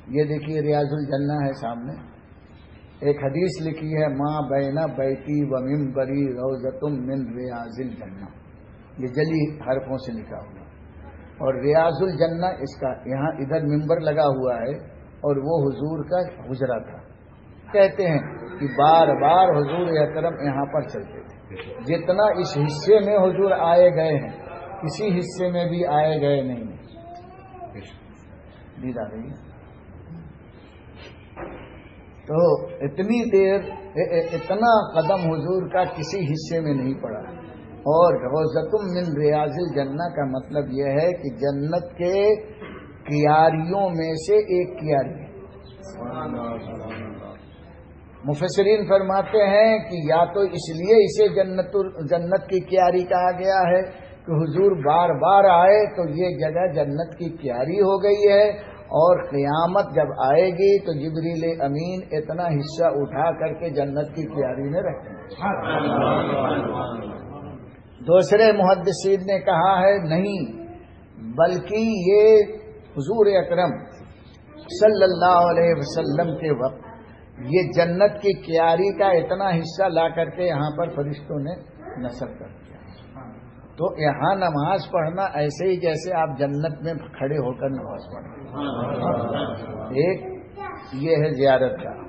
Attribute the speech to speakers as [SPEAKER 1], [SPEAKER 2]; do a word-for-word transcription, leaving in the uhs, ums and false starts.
[SPEAKER 1] یہ دیکھیے ریاض الجنہ ہے سامنے، ایک حدیث لکھی ہے ماں بینا بیتی و ممبری روضۃ من ریاض الجنہ، یہ جلی حرفوں سے لکھا ہوا، اور ریاض الجنہ اس کا یہاں ادھر ممبر لگا ہوا ہے اور وہ حضور کا حجرہ تھا۔ کہتے ہیں کہ بار بار حضور اکرم یہاں پر چلتے تھے، جتنا اس حصے میں حضور آئے گئے ہیں کسی حصے میں بھی آئے گئے نہیں ہیں۔ دید آ رہی ہے تو اتنی دیر اتنا قدم حضور کا کسی حصے میں نہیں پڑا۔ اور روضۃ من ریاض الجنہ کا مطلب یہ ہے کہ جنت کے کیاریوں میں سے ایک کیاری ہے۔ مفسرین فرماتے ہیں کہ یا تو اس لیے اسے جنت جنت کی کیاری کہا گیا ہے کہ حضور بار بار آئے تو یہ جگہ جنت کی کیاری ہو گئی ہے، اور قیامت جب آئے گی تو جبریل امین اتنا حصہ اٹھا کر کے جنت کی کیاری میں رکھیں گے۔ دوسرے محدثین نے کہا ہے نہیں، بلکہ یہ حضور اکرم صلی اللہ علیہ وسلم کے وقت یہ جنت کی کیاری کا اتنا حصہ لا کر کے یہاں پر فرشتوں نے نصب کر دیا۔ تو یہاں نماز پڑھنا ایسے ہی جیسے آپ جنت میں کھڑے ہو کر نماز پڑھیں۔ ایک یہ ہے زیارت کا۔